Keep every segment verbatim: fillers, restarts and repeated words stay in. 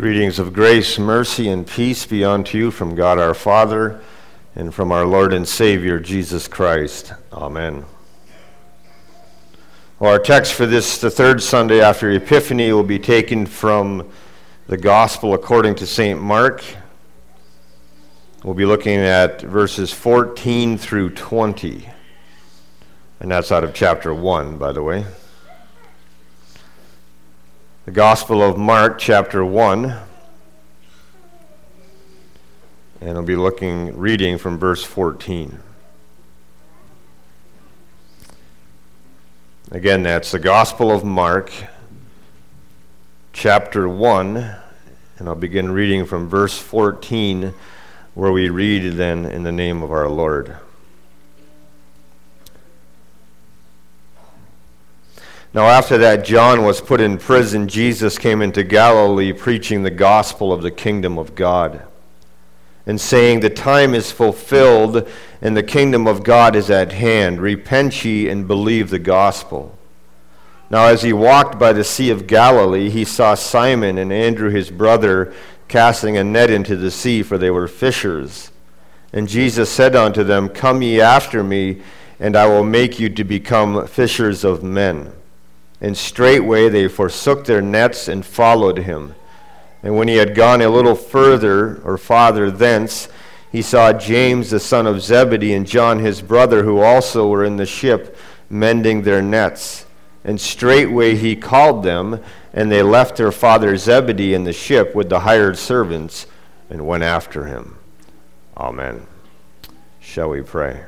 Greetings of grace, mercy, and peace be unto you from God our Father and from our Lord and Savior, Jesus Christ. Amen. Well, our text for this, the third Sunday after Epiphany, will be taken from the Gospel according to Saint Mark. We'll be looking at verses fourteen through twenty. And that's out of chapter one, by the way. The Gospel of Mark, chapter one. And I'll be looking, reading from verse fourteen. Again, that's the Gospel of Mark, chapter one. And I'll begin reading from verse fourteen, where we read then in the name of our Lord. Now after that John was put in prison, Jesus came into Galilee preaching the gospel of the kingdom of God, and saying, the time is fulfilled, and the kingdom of God is at hand. Repent ye and believe the gospel. Now as he walked by the sea of Galilee, he saw Simon and Andrew his brother casting a net into the sea, for they were fishers. And Jesus said unto them, come ye after me, and I will make you to become fishers of men. And straightway they forsook their nets and followed him. And when he had gone a little further, or farther thence, he saw James the son of Zebedee and John his brother, who also were in the ship, mending their nets. And straightway he called them, and they left their father Zebedee in the ship with the hired servants, and went after him. Amen. Shall we pray?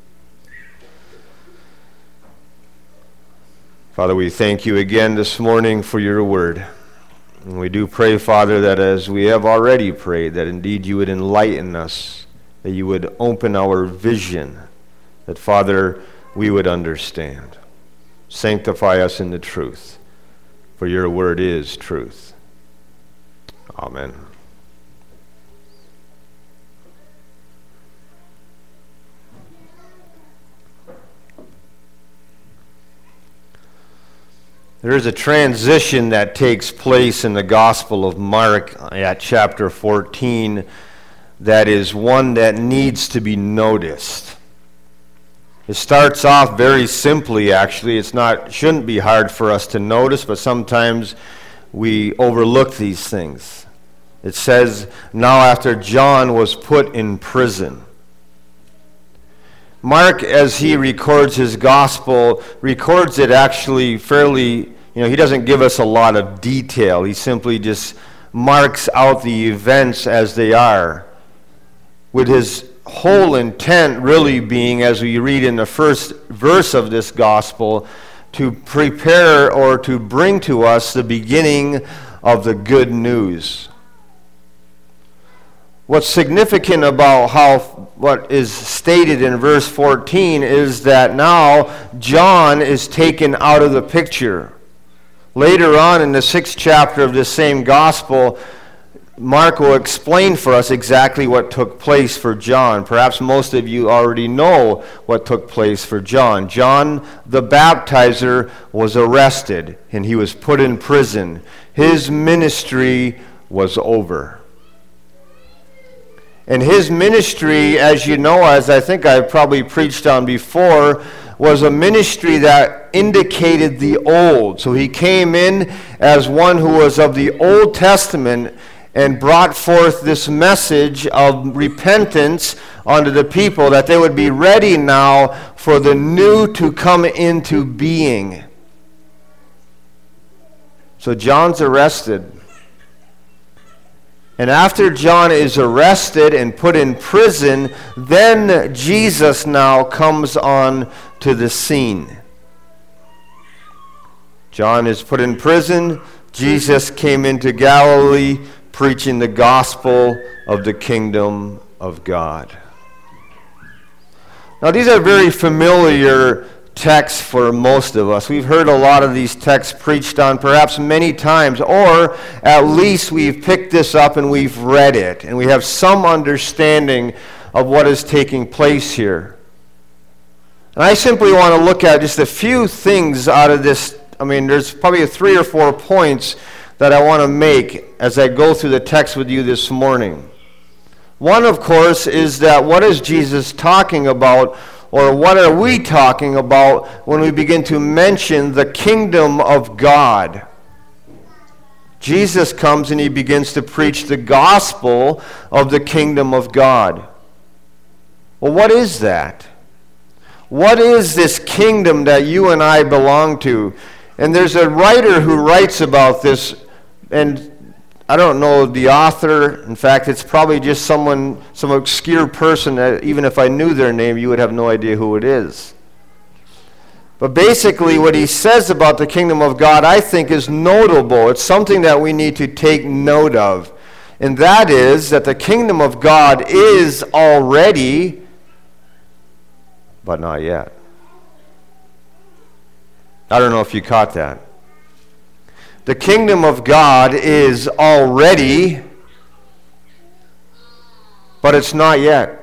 Father, we thank you again this morning for your word. And we do pray, Father, that as we have already prayed, that indeed you would enlighten us, that you would open our vision, that, Father, we would understand. Sanctify us in the truth, for your word is truth. Amen. There is a transition that takes place in the Gospel of Mark at chapter fourteen that is one that needs to be noticed. It starts off very simply, actually. It's not, shouldn't be hard for us to notice, but sometimes we overlook these things. It says, now after John was put in prison. Mark, as he records his gospel, records it actually fairly, you know, he doesn't give us a lot of detail. He simply just marks out the events as they are, with his whole intent really being, as we read in the first verse of this gospel, to prepare or to bring to us the beginning of the good news. What's significant about how what is stated in verse fourteen is that now John is taken out of the picture. Later on in the sixth chapter of this same gospel, Mark will explain for us exactly what took place for John. Perhaps most of you already know what took place for John. John the Baptizer was arrested and he was put in prison. His ministry was over. And his ministry, as you know, as I think I've probably preached on before, was a ministry that indicated the old. So he came in as one who was of the Old Testament and brought forth this message of repentance unto the people, that they would be ready now for the new to come into being. So John's arrested. And after John is arrested and put in prison, then Jesus now comes on to the scene. John is put in prison. Jesus came into Galilee preaching the gospel of the kingdom of God. Now these are very familiar texts for most of us. We've heard a lot of these texts preached on perhaps many times, or at least we've picked this up and we've read it, and we have some understanding of what is taking place here. And I simply want to look at just a few things out of this. I mean, there's probably three or four points that I want to make as I go through the text with you this morning. One, of course, is that what is Jesus talking about, or what are we talking about when we begin to mention the kingdom of God? Jesus comes and he begins to preach the gospel of the kingdom of God. Well, what is that? What is this kingdom that you and I belong to? And there's a writer who writes about this, and I don't know the author. In fact, it's probably just someone, some obscure person that even if I knew their name, you would have no idea who it is. But basically what he says about the kingdom of God, I think, is notable. It's something that we need to take note of. And that is that the kingdom of God is already, but not yet. I don't know if you caught that. The kingdom of God is already, but it's not yet.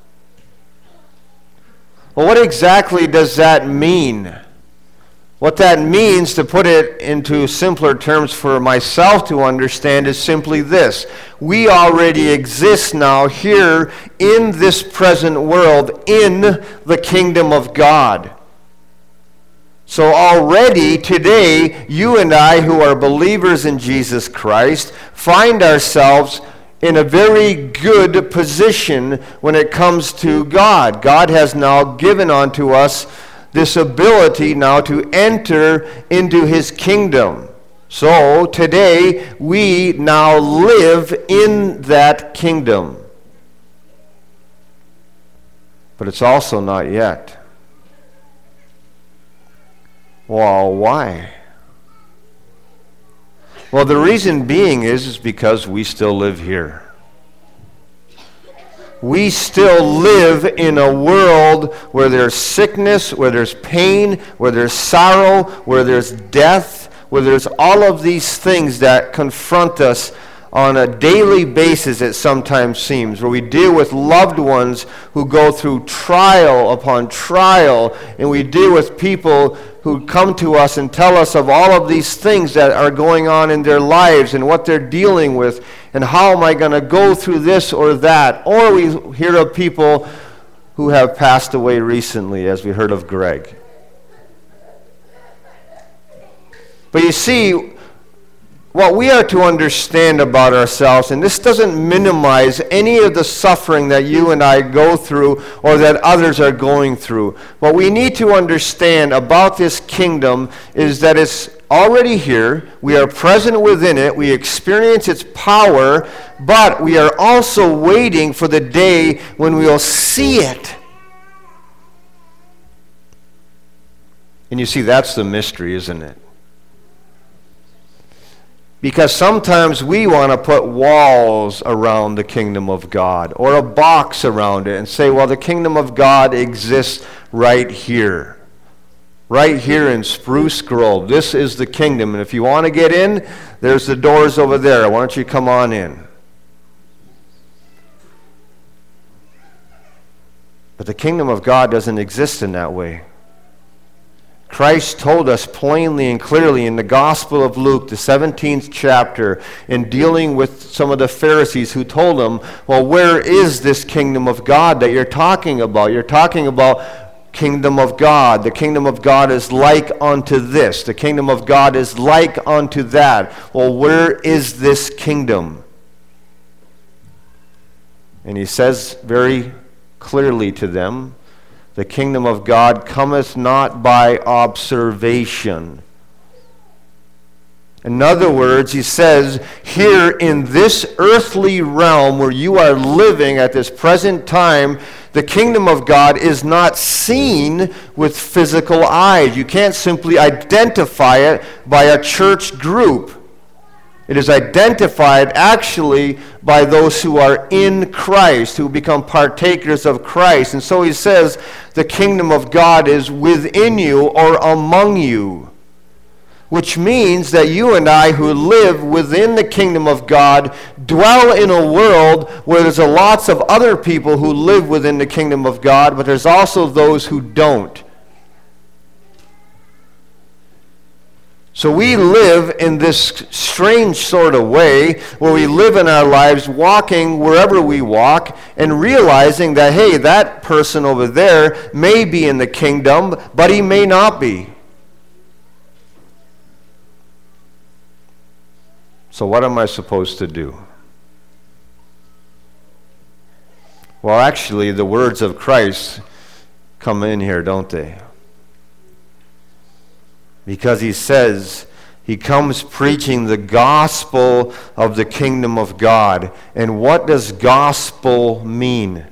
Well, what exactly does that mean? What that means, to put it into simpler terms for myself to understand, is simply this. We already exist now here in this present world in the kingdom of God. So already today, you and I who are believers in Jesus Christ find ourselves in a very good position when it comes to God. God has now given unto us this ability now to enter into his kingdom. So today, we now live in that kingdom. But it's also not yet. Well, why? Well, the reason being is, is because we still live here. We still live in a world where there's sickness, where there's pain, where there's sorrow, where there's death, where there's all of these things that confront us on a daily basis, it sometimes seems, where we deal with loved ones who go through trial upon trial, and we deal with people who come to us and tell us of all of these things that are going on in their lives and what they're dealing with, and how am I going to go through this or that. Or we hear of people who have passed away recently, as we heard of Greg. But you see, what we are to understand about ourselves, and this doesn't minimize any of the suffering that you and I go through or that others are going through. What we need to understand about this kingdom is that it's already here. We are present within it. We experience its power, but we are also waiting for the day when we will see it. And you see, that's the mystery, isn't it? Because sometimes we want to put walls around the kingdom of God or a box around it and say, well, the kingdom of God exists right here. Right here in Spruce Grove. This is the kingdom. And if you want to get in, there's the doors over there. Why don't you come on in? But the kingdom of God doesn't exist in that way. Christ told us plainly and clearly in the Gospel of Luke, the seventeenth chapter, in dealing with some of the Pharisees who told him, well, where is this kingdom of God that you're talking about? You're talking about kingdom of God. The kingdom of God is like unto this. The kingdom of God is like unto that. Well, where is this kingdom? And he says very clearly to them, the kingdom of God cometh not by observation. In other words, he says, here in this earthly realm where you are living at this present time, the kingdom of God is not seen with physical eyes. You can't simply identify it by a church group. It is identified actually by those who are in Christ, who become partakers of Christ. And so he says, the kingdom of God is within you or among you. Which means that you and I who live within the kingdom of God dwell in a world where there's a lots of other people who live within the kingdom of God, but there's also those who don't. So we live in this strange sort of way where we live in our lives walking wherever we walk and realizing that, hey, that person over there may be in the kingdom, but he may not be. So what am I supposed to do? Well, actually, the words of Christ come in here, don't they? Because he says he comes preaching the gospel of the kingdom of God. And what does gospel mean?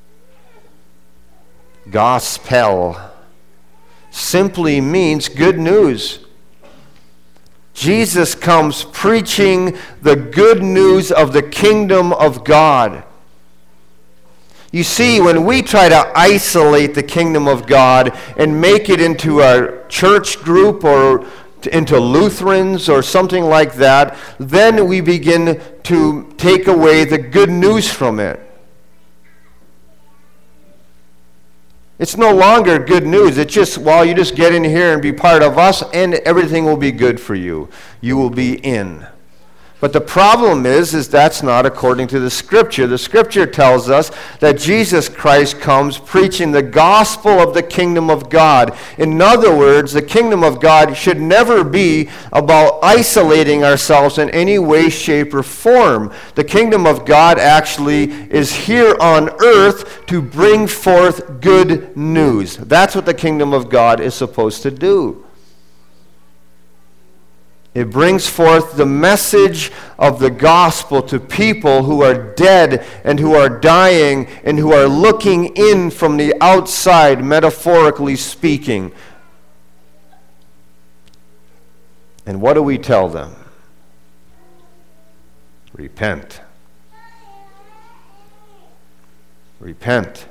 Gospel simply means good news. Jesus comes preaching the good news of the kingdom of God. You see, when we try to isolate the kingdom of God and make it into a church group or into Lutherans or something like that, then we begin to take away the good news from it. It's no longer good news. It's just, well, you just get in here and be part of us and everything will be good for you. You will be in. But the problem is, is that's not according to the Scripture. The Scripture tells us that Jesus Christ comes preaching the gospel of the kingdom of God. In other words, the kingdom of God should never be about isolating ourselves in any way, shape, or form. The kingdom of God actually is here on earth to bring forth good news. That's what the kingdom of God is supposed to do. It brings forth the message of the gospel to people who are dead and who are dying and who are looking in from the outside, metaphorically speaking. And what do we tell them? Repent. Repent.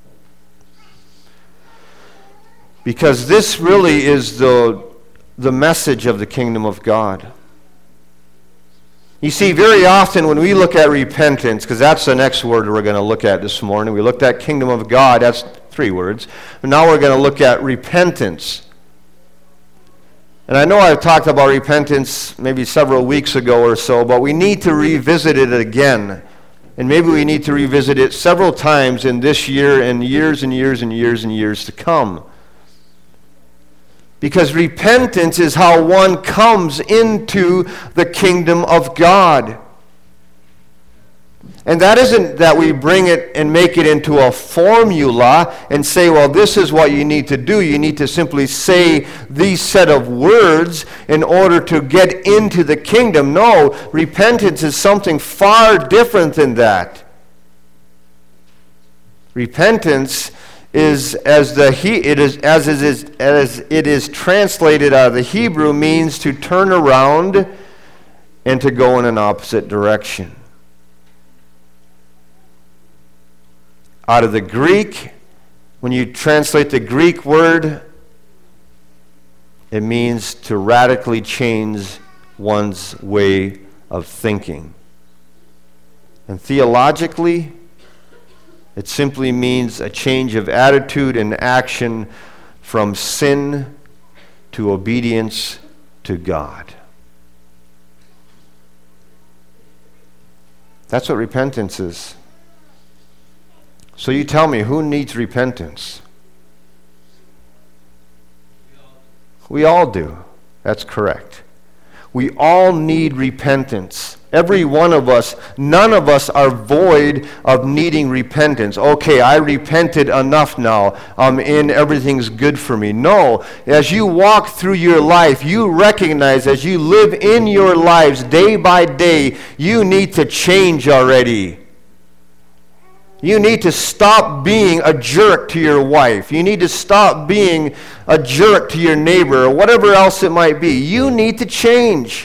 Because this really is the the message of the kingdom of God. You see, very often when we look at repentance, because that's the next word we're going to look at this morning. We looked at kingdom of God, that's three words. But now we're going to look at repentance. And I know I've talked about repentance maybe several weeks ago or so, but we need to revisit it again. And maybe we need to revisit it several times in this year and years and years and years and years to come. Because repentance is how one comes into the kingdom of God. And that isn't that we bring it and make it into a formula and say, well, this is what you need to do. You need to simply say these set of words in order to get into the kingdom. No, repentance is something far different than that. Repentance is as the he it is as it is as it is translated out of the Hebrew means to turn around and to go in an opposite direction. Out of the Greek, when you translate the Greek word, it means to radically change one's way of thinking. And theologically, it simply means a change of attitude and action from sin to obedience to God. That's what repentance is. So you tell me, who needs repentance? We all do. That's correct. We all need repentance. Every one of us, none of us are void of needing repentance. Okay, I repented enough now. I'm in, everything's good for me. No, as you walk through your life, you recognize as you live in your lives day by day, you need to change already. You need to stop being a jerk to your wife. You need to stop being a jerk to your neighbor or whatever else it might be. You need to change.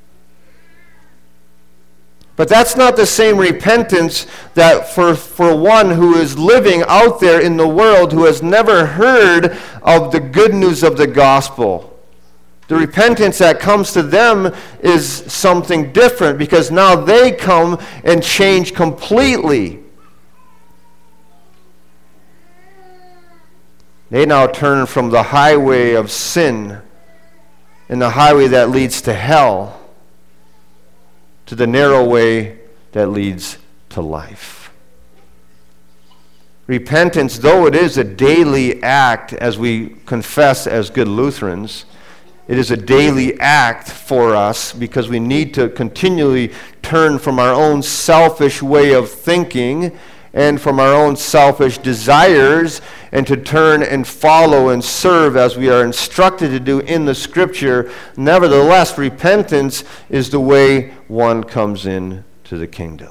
But that's not the same repentance that for, for one who is living out there in the world who has never heard of the good news of the gospel. The repentance that comes to them is something different because now they come and change completely. They now turn from the highway of sin and the highway that leads to hell to the narrow way that leads to life. Repentance, though it is a daily act, as we confess as good Lutherans, it is a daily act for us because we need to continually turn from our own selfish way of thinking and from our own selfish desires and to turn and follow and serve as we are instructed to do in the Scripture. Nevertheless, repentance is the way one comes in to the kingdom.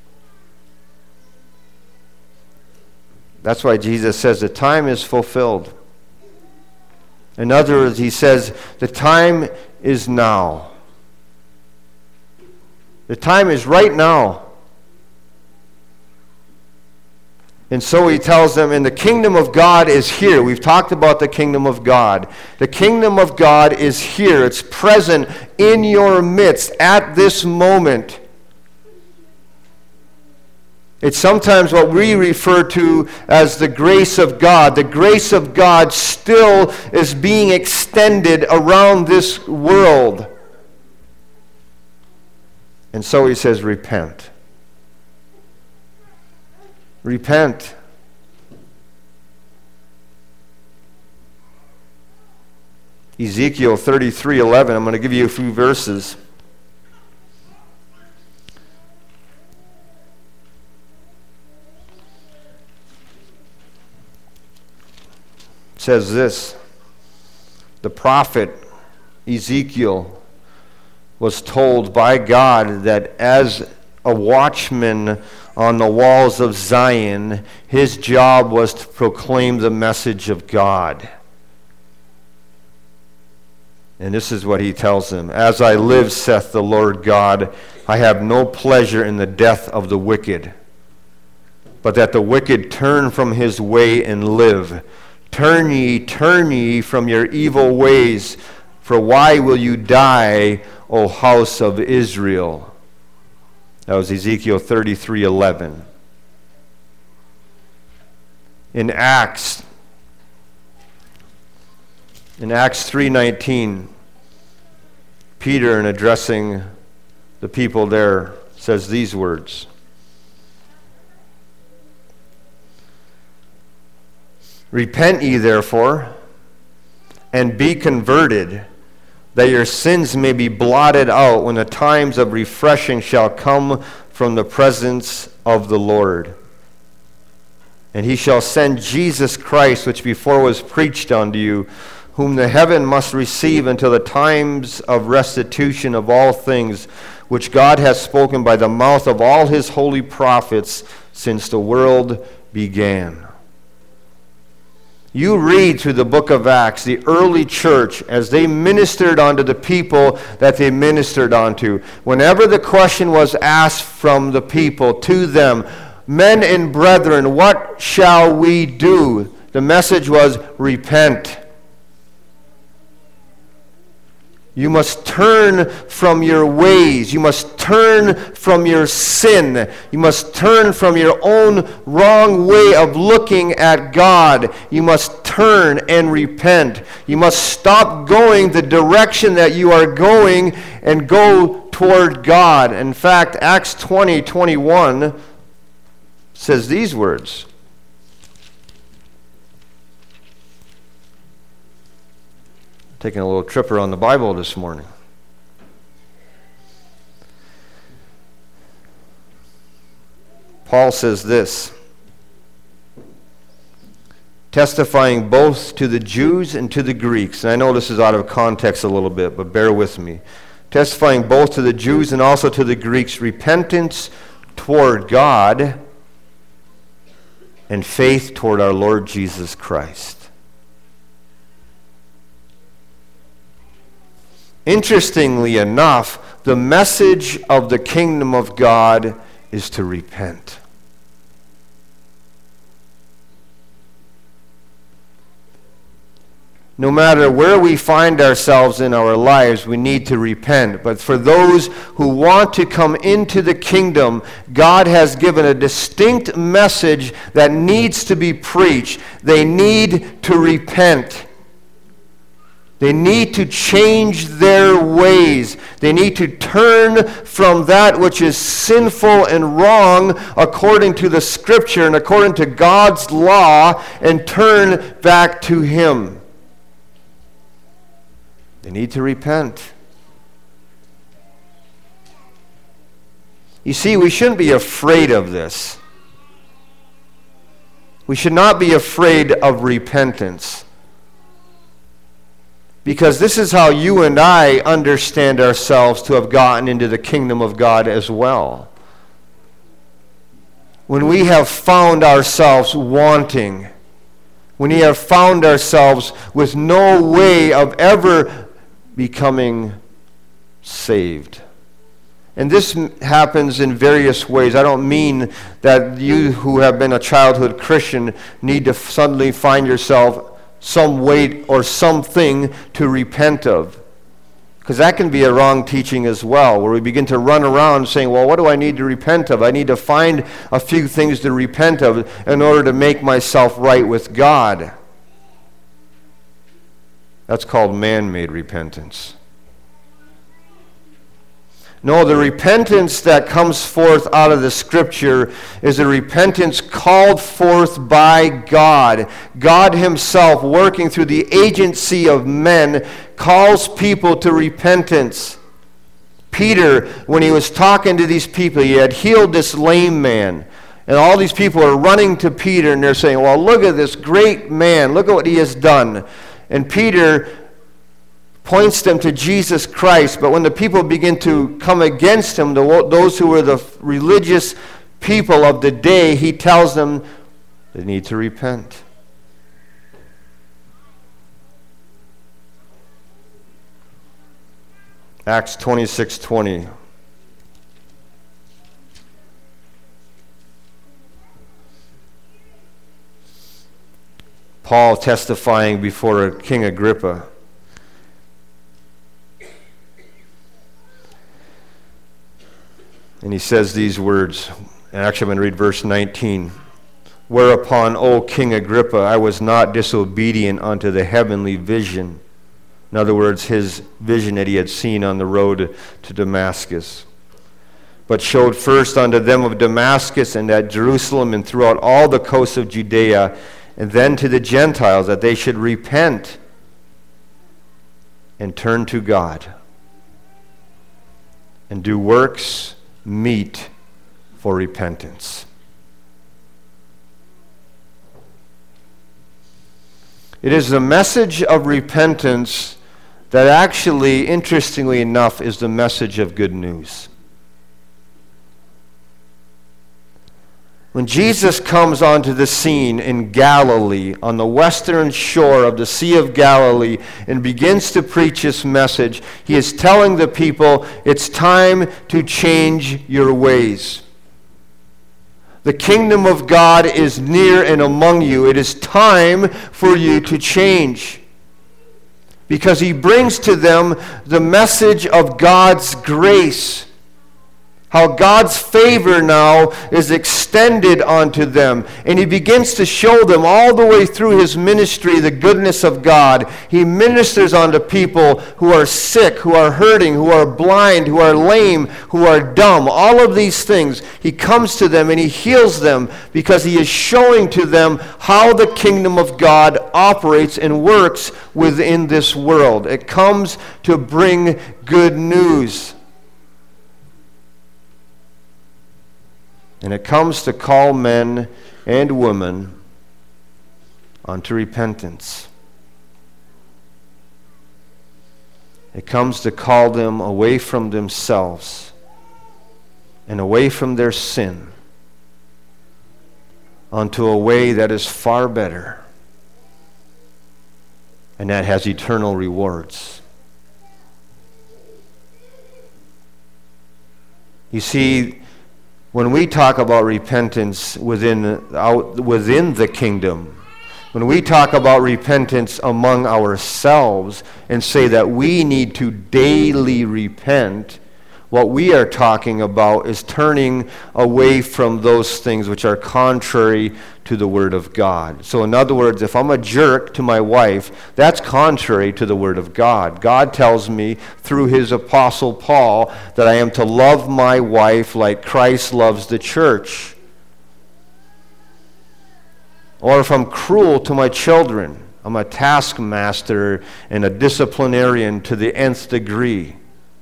That's why Jesus says the time is fulfilled. In other words, he says the time is now. The time is right now. And so he tells them, and the kingdom of God is here. We've talked about the kingdom of God. The kingdom of God is here. It's present in your midst at this moment. It's sometimes what we refer to as the grace of God. The grace of God still is being extended around this world. And so he says, repent. Repent. Ezekiel thirty-three eleven. I'm going to give you a few verses. It says this: the prophet Ezekiel was told by God that as a watchman on the walls of Zion, his job was to proclaim the message of God. And this is what he tells them: as I live, saith the Lord God, I have no pleasure in the death of the wicked, but that the wicked turn from his way and live. Turn ye, turn ye from your evil ways, for why will you die, O house of Israel? That was Ezekiel thirty-three eleven. In Acts, in Acts three nineteen, Peter, in addressing the people there, says these words: repent ye therefore, and be converted, that your sins may be blotted out when the times of refreshing shall come from the presence of the Lord. And he shall send Jesus Christ, which before was preached unto you, whom the heaven must receive until the times of restitution of all things, which God has spoken by the mouth of all his holy prophets since the world began. You read through the book of Acts, the early church, as they ministered unto the people that they ministered unto. Whenever the question was asked from the people to them, men and brethren, what shall we do? The message was, repent. You must turn from your ways. You must turn from your sin. You must turn from your own wrong way of looking at God. You must turn and repent. You must stop going the direction that you are going and go toward God. In fact, Acts twenty twenty-one says these words: taking a little trip around the Bible this morning. Paul says this: testifying both to the Jews and to the Greeks. And I know this is out of context a little bit, but bear with me. Testifying both to the Jews and also to the Greeks, repentance toward God and faith toward our Lord Jesus Christ. Interestingly enough, the message of the kingdom of God is to repent. No matter where we find ourselves in our lives, we need to repent. But for those who want to come into the kingdom, God has given a distinct message that needs to be preached. They need to repent. They need to change their ways. They need to turn from that which is sinful and wrong according to the Scripture and according to God's law, and turn back to Him. They need to repent. You see, we shouldn't be afraid of this. We should not be afraid of repentance. Because this is how you and I understand ourselves to have gotten into the kingdom of God as well. When we have found ourselves wanting, when we have found ourselves with no way of ever becoming saved. And this happens in various ways. I don't mean that you who have been a childhood Christian need to suddenly find yourself some weight or something to repent of. Because that can be a wrong teaching as well, where we begin to run around saying, well, what do I need to repent of? I need to find a few things to repent of in order to make myself right with God. That's called man-made repentance. No, the repentance that comes forth out of the Scripture is a repentance called forth by God. God Himself, working through the agency of men, calls people to repentance. Peter, when he was talking to these people, he had healed this lame man. And all these people are running to Peter, and they're saying, well, look at this great man. Look at what he has done. And Peter points them to Jesus Christ, but when the people begin to come against him, the, those who were the religious people of the day, he tells them they need to repent. Acts twenty-six twenty. Paul testifying before King Agrippa. And he says these words. And actually, I'm going to read verse nineteen. Whereupon, O King Agrippa, I was not disobedient unto the heavenly vision. In other words, his vision that he had seen on the road to Damascus. But showed first unto them of Damascus and at Jerusalem and throughout all the coasts of Judea, and then to the Gentiles, that they should repent and turn to God and do works meet for repentance. It is the message of repentance that actually, interestingly enough, is the message of good news. When Jesus comes onto the scene in Galilee, on the western shore of the Sea of Galilee, and begins to preach his message, he is telling the people, it's time to change your ways. The kingdom of God is near and among you. It is time for you to change. Because he brings to them the message of God's grace. How God's favor now is extended onto them. And he begins to show them all the way through his ministry the goodness of God. He ministers unto people who are sick, who are hurting, who are blind, who are lame, who are dumb. All of these things. He comes to them and he heals them because he is showing to them how the kingdom of God operates and works within this world. It comes to bring good news. And it comes to call men and women unto repentance. It comes to call them away from themselves and away from their sin unto a way that is far better and that has eternal rewards. You see, when we talk about repentance within, out, within the kingdom, when we talk about repentance among ourselves and say that we need to daily repent, What we are talking about is turning away from those things which are contrary to the Word of God. So in other words, if I'm a jerk to my wife, that's contrary to the Word of God. God tells me through his apostle Paul that I am to love my wife like Christ loves the church. Or if I'm cruel to my children, I'm a taskmaster and a disciplinarian to the nth degree.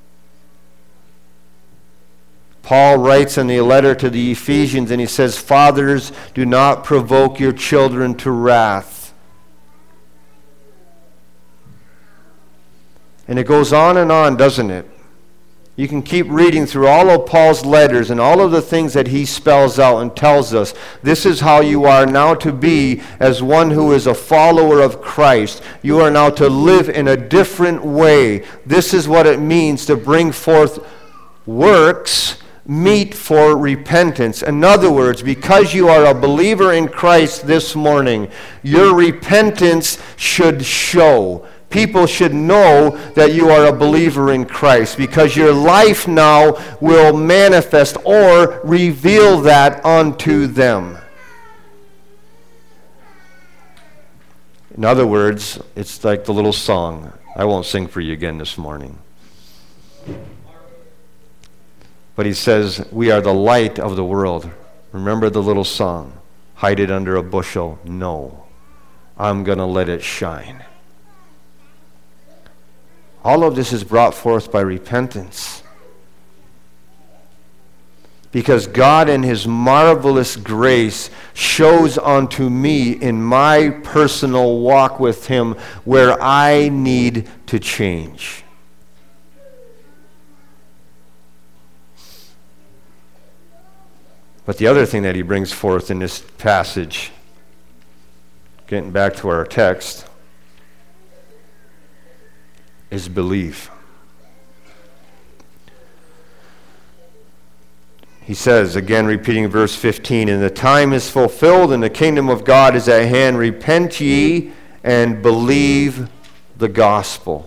Paul writes in the letter to the Ephesians, and he says, "Fathers, do not provoke your children to wrath." And it goes on and on, doesn't it? You can keep reading through all of Paul's letters and all of the things that he spells out and tells us. This is how you are now to be as one who is a follower of Christ. You are now to live in a different way. This is what it means to bring forth works meet for repentance. In other words, because you are a believer in Christ this morning, your repentance should show. People should know that you are a believer in Christ, because your life now will manifest or reveal that unto them. In other words, it's like the little song. I won't sing for you again this morning. But he says, we are the light of the world. Remember the little song? Hide it under a bushel. No. I'm going to let it shine. All of this is brought forth by repentance. Because God in his marvelous grace shows unto me in my personal walk with him where I need to change. But the other thing that he brings forth in this passage, getting back to our text, is belief. He says, again repeating verse fifteen, "And the time is fulfilled, and the kingdom of God is at hand. Repent ye and believe the gospel."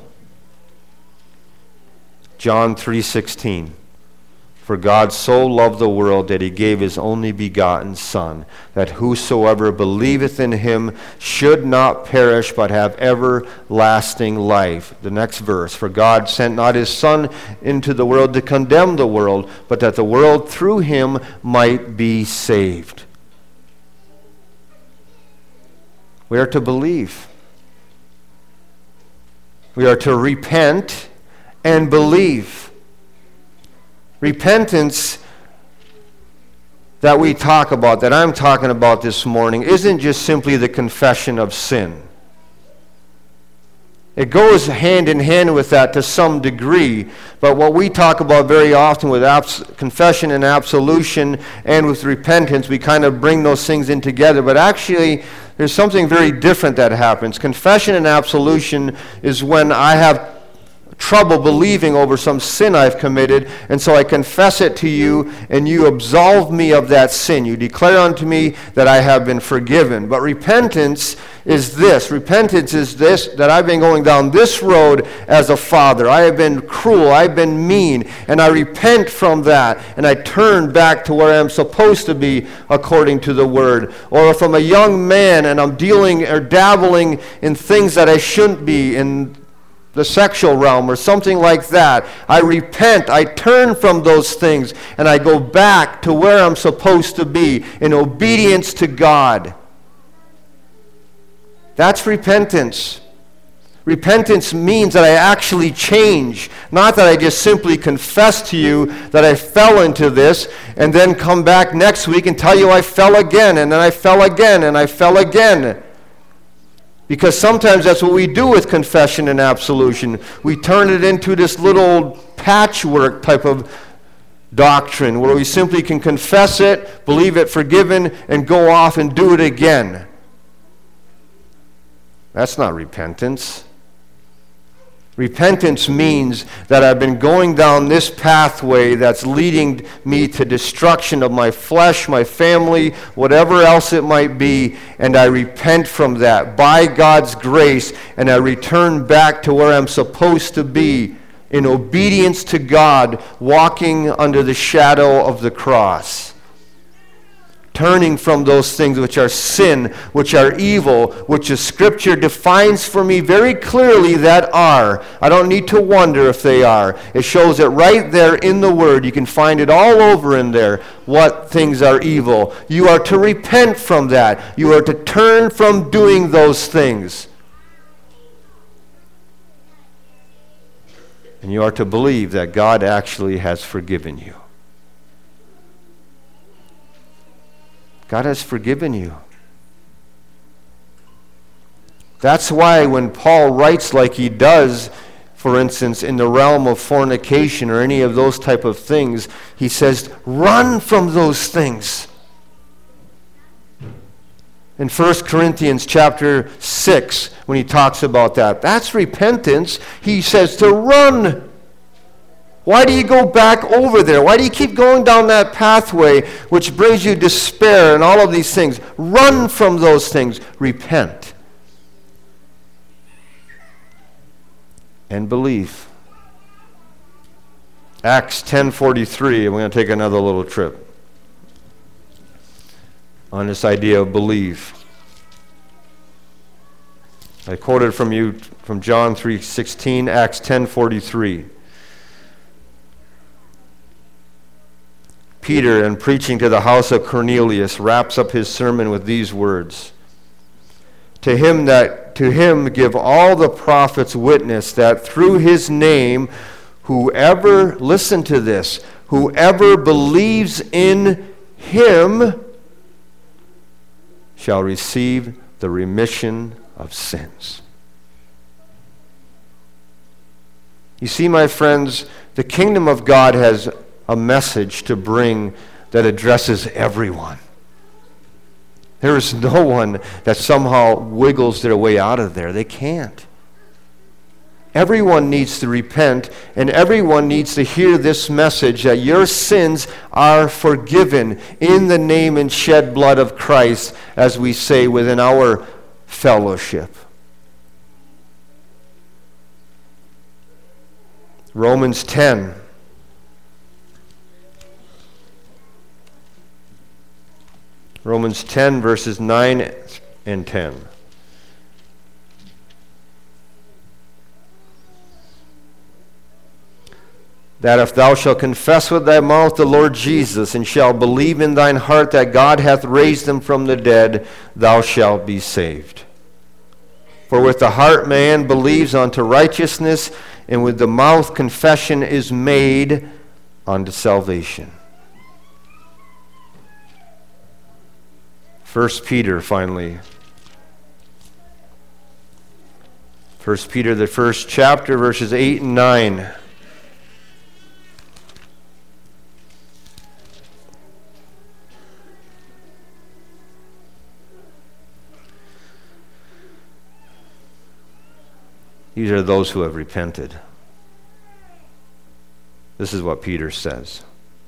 John three sixteen. "For God so loved the world that he gave his only begotten Son, that whosoever believeth in him should not perish but have everlasting life." The next verse, "For God sent not his Son into the world to condemn the world, but that the world through him might be saved." We are to believe. We are to repent and believe. Repentance that we talk about, that I'm talking about this morning, isn't just simply the confession of sin. It goes hand in hand with that to some degree, but what we talk about very often with abs- confession and absolution and with repentance, we kind of bring those things in together, but actually there's something very different that happens. Confession and absolution is when I have trouble believing over some sin I've committed, and so I confess it to you, and you absolve me of that sin. You declare unto me that I have been forgiven. But repentance is this. Repentance is this, that I've been going down this road as a father. I have been cruel. I've been mean, and I repent from that, and I turn back to where I'm supposed to be according to the Word. Or if I'm a young man and I'm dealing or dabbling in things that I shouldn't be, in the sexual realm or something like that, I repent, I turn from those things, and I go back to where I'm supposed to be in obedience to God. That's repentance. Repentance means that I actually change, not that I just simply confess to you that I fell into this and then come back next week and tell you I fell again, and then I fell again, and I fell again. Because sometimes that's what we do with confession and absolution. We turn it into this little patchwork type of doctrine where we simply can confess it, believe it forgiven, and go off and do it again. That's not repentance. Repentance means that I've been going down this pathway that's leading me to destruction of my flesh, my family, whatever else it might be, and I repent from that by God's grace, and I return back to where I'm supposed to be in obedience to God, walking under the shadow of the cross. Turning from those things which are sin, which are evil, which the Scripture defines for me very clearly that are. I don't need to wonder if they are. It shows it right there in the Word. You can find it all over in there, what things are evil. You are to repent from that. You are to turn from doing those things. And you are to believe that God actually has forgiven you. God has forgiven you. That's why when Paul writes like he does, for instance, in the realm of fornication or any of those type of things, he says, run from those things. In First Corinthians chapter six, when he talks about that, that's repentance. He says to run. Why do you go back over there? Why do you keep going down that pathway which brings you despair and all of these things? Run from those things. Repent. And believe. Acts ten forty-three, and we're going to take another little trip on this idea of believe. I quoted from you from John three sixteen, Acts ten forty-three. Peter, in preaching to the house of Cornelius, wraps up his sermon with these words. To him that to him give all the prophets witness that through his name whoever, listen to this, whoever believes in him shall receive the remission of sins. You see, my friends, the kingdom of God has a message to bring that addresses everyone. There is no one that somehow wiggles their way out of there. They can't. Everyone needs to repent, and everyone needs to hear this message that your sins are forgiven in the name and shed blood of Christ, as we say within our fellowship. Romans ten. Romans ten, verses nine and ten. That if thou shalt confess with thy mouth the Lord Jesus, and shalt believe in thine heart that God hath raised him from the dead, thou shalt be saved. For with the heart man believes unto righteousness, and with the mouth confession is made unto salvation. First Peter, finally. First Peter, the first chapter, verses eight and nine. These are those who have repented. This is what Peter says.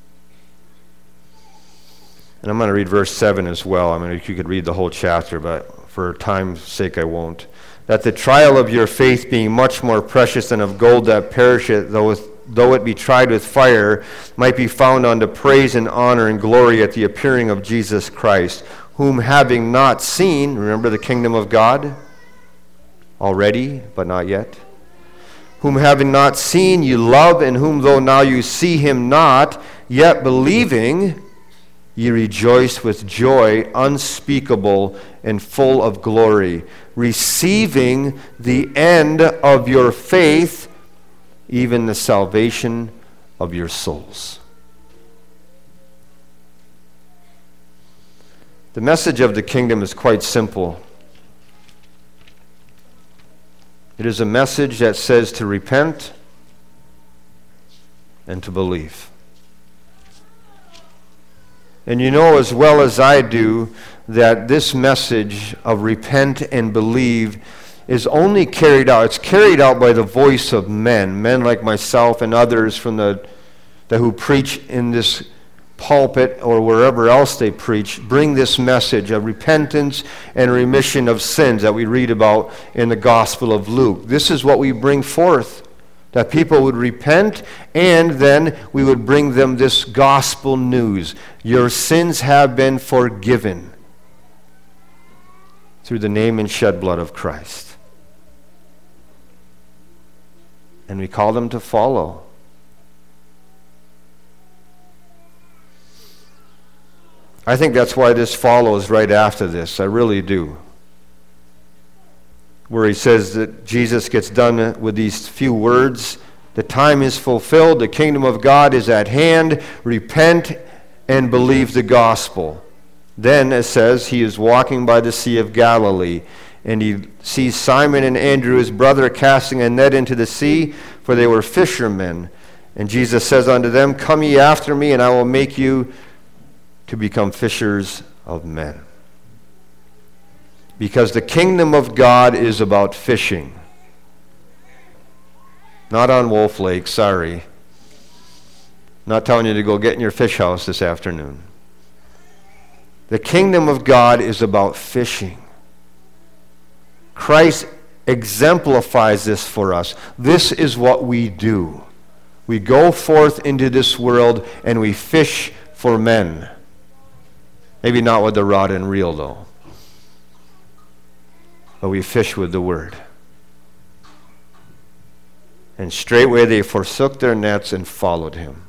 And I'm going to read verse seven as well. I mean, you could read the whole chapter, but for time's sake I won't. That the trial of your faith, being much more precious than of gold that perisheth, though, with, though it be tried with fire, might be found unto praise and honor and glory at the appearing of Jesus Christ, whom having not seen, remember the kingdom of God? Already, but not yet. Whom having not seen you love, and whom though now you see him not, yet believing, ye rejoice with joy unspeakable and full of glory, receiving the end of your faith, even the salvation of your souls. The message of the kingdom is quite simple. It is a message that says to repent and to believe. And you know as well as I do that this message of repent and believe is only carried out, it's carried out by the voice of men, men like myself and others from the, the who preach in this pulpit or wherever else they preach, bring this message of repentance and remission of sins that we read about in the Gospel of Luke. This is what we bring forth That people would repent, and then we would bring them this gospel news. Your sins have been forgiven through the name and shed blood of Christ. And we call them to follow. I think that's why this follows right after this. I really do. Where he says that Jesus gets done with these few words. The time is fulfilled. The kingdom of God is at hand. Repent and believe the gospel. Then, it says, he is walking by the Sea of Galilee, and he sees Simon and Andrew, his brother, casting a net into the sea, for they were fishermen. And Jesus says unto them, Come ye after me, and I will make you to become fishers of men. Because the kingdom of God is about fishing. Not on Wolf Lake, sorry. Not telling you to go get in your fish house this afternoon. The kingdom of God is about fishing. Christ exemplifies this for us. This is what we do. We go forth into this world and we fish for men. Maybe not with the rod and reel, though. But we fish with the word. And straightway they forsook their nets and followed him.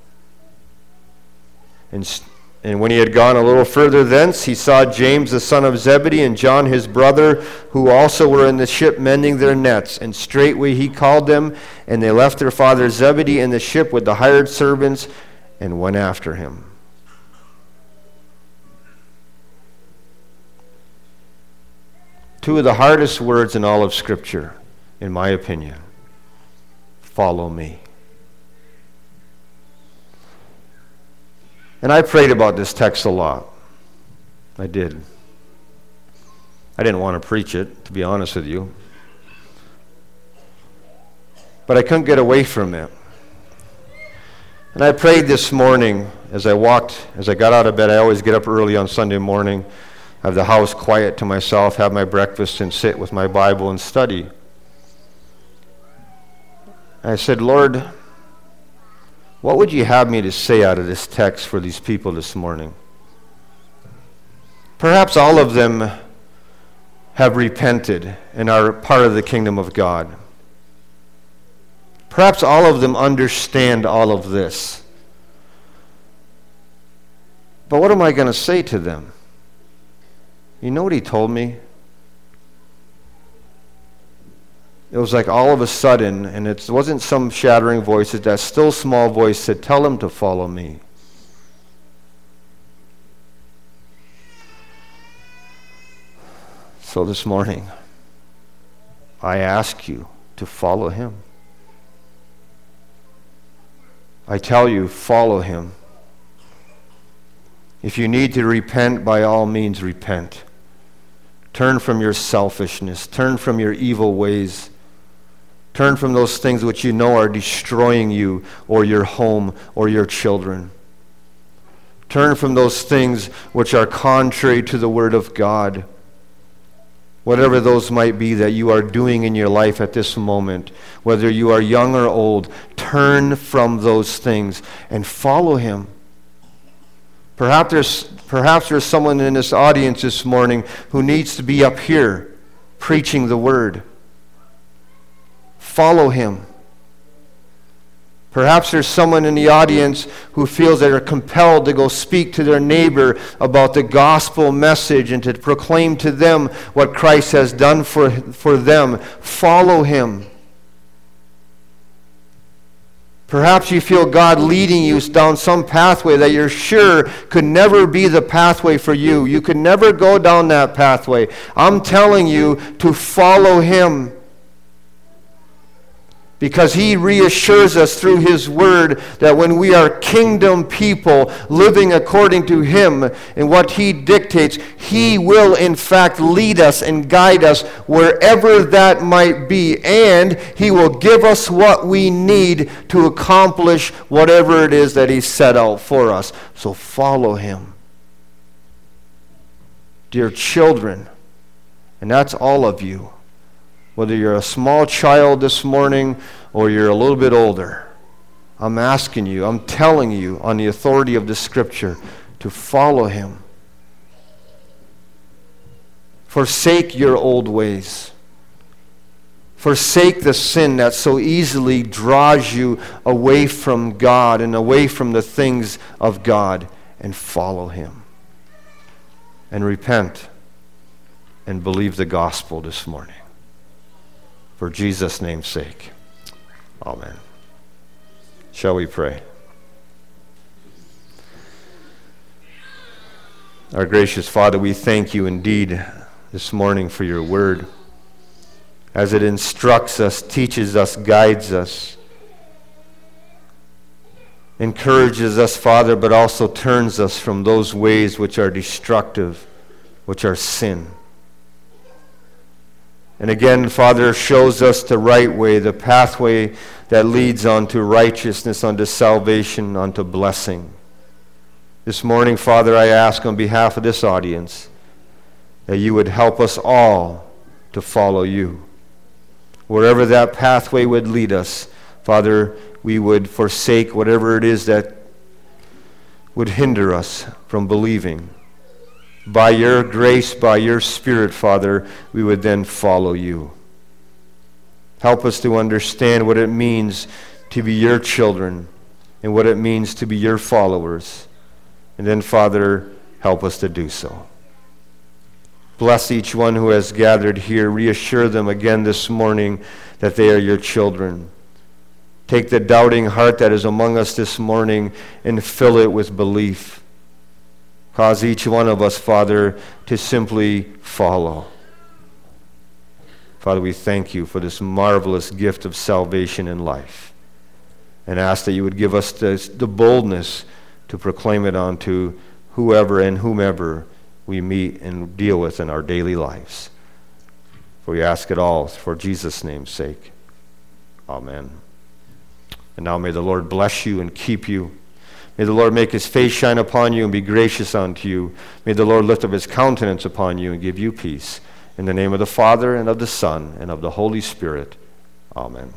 And, and when he had gone a little further thence, he saw James the son of Zebedee and John his brother, who also were in the ship mending their nets. And straightway he called them, and they left their father Zebedee in the ship with the hired servants, and went after him. Two of the hardest words in all of Scripture, in my opinion. Follow me. And I prayed about this text a lot. I did. I didn't want to preach it, to be honest with you. But I couldn't get away from it. And I prayed this morning as I walked, as I got out of bed. I always get up early on Sunday morning, have the house quiet to myself, have my breakfast, and sit with my Bible and study. I said, Lord, what would you have me to say out of this text for these people this morning? Perhaps all of them have repented and are part of the kingdom of God. Perhaps all of them understand all of this. But what am I going to say to them? You know what he told me? It was like all of a sudden, and it wasn't some shattering voice, it's that still small voice said, tell them to follow me. So this morning, I ask you to follow him. I tell you, follow him. If you need to repent, by all means repent. Turn from your selfishness. Turn from your evil ways. Turn from those things which you know are destroying you or your home or your children. Turn from those things which are contrary to the Word of God. Whatever those might be that you are doing in your life at this moment, whether you are young or old, turn from those things and follow him. Perhaps there's, perhaps there's someone in this audience this morning who needs to be up here preaching the Word. Follow him. Perhaps there's someone in the audience who feels they are compelled to go speak to their neighbor about the gospel message and to proclaim to them what Christ has done for, for them. Follow him. Perhaps you feel God leading you down some pathway that you're sure could never be the pathway for you. You could never go down that pathway. I'm telling you to follow him. Because he reassures us through his word that when we are kingdom people living according to him and what he dictates, he will in fact lead us and guide us wherever that might be. And he will give us what we need to accomplish whatever it is that he set out for us. So follow him. Dear children, and that's all of you, whether you're a small child this morning or you're a little bit older, I'm asking you, I'm telling you on the authority of the Scripture to follow him. Forsake your old ways. Forsake the sin that so easily draws you away from God and away from the things of God, and follow him. And repent and believe the gospel this morning. For Jesus' name's sake. Amen. Shall we pray? Our gracious Father, we thank you indeed this morning for your word, as it instructs us, teaches us, guides us, encourages us, Father, but also turns us from those ways which are destructive, which are sin. And again, Father, shows us the right way, the pathway that leads unto righteousness, unto salvation, unto blessing. This morning, Father, I ask on behalf of this audience that you would help us all to follow you. Wherever that pathway would lead us, Father, we would forsake whatever it is that would hinder us from believing. By your grace, by your Spirit, Father, we would then follow you. Help us to understand what it means to be your children and what it means to be your followers. And then, Father, help us to do so. Bless each one who has gathered here. Reassure them again this morning that they are your children. Take the doubting heart that is among us this morning and fill it with belief. Cause each one of us, Father, to simply follow. Father, we thank you for this marvelous gift of salvation and life, and ask that you would give us the, the boldness to proclaim it unto whoever and whomever we meet and deal with in our daily lives. For we ask it all for Jesus' name's sake. Amen. And now may the Lord bless you and keep you. May the Lord make his face shine upon you and be gracious unto you. May the Lord lift up his countenance upon you and give you peace. In the name of the Father, and of the Son, and of the Holy Spirit. Amen.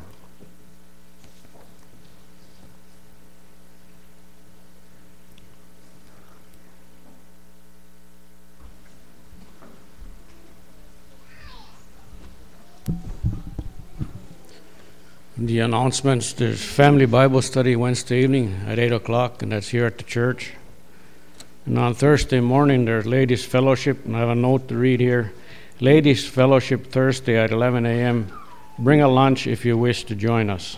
The announcements: there's family Bible study Wednesday evening at eight o'clock, and that's here at the church. And on Thursday morning, there's ladies' fellowship, and I have a note to read here. Ladies' fellowship Thursday at eleven a.m. Bring a lunch if you wish to join us.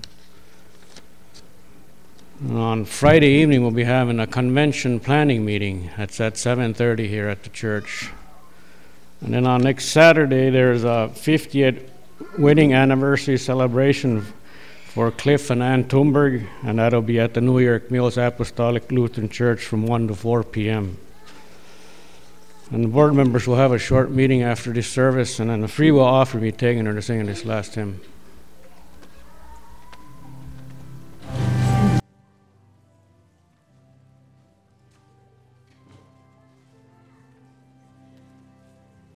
And on Friday evening, we'll be having a convention planning meeting. That's at seven thirty here at the church. And then on next Saturday, there's a fiftieth wedding anniversary celebration for Cliff and Ann Thunberg, and that'll be at the New York Mills Apostolic Lutheran Church from one to four p.m. And the board members will have a short meeting after this service, and then the free will offer be taken to sing this last hymn.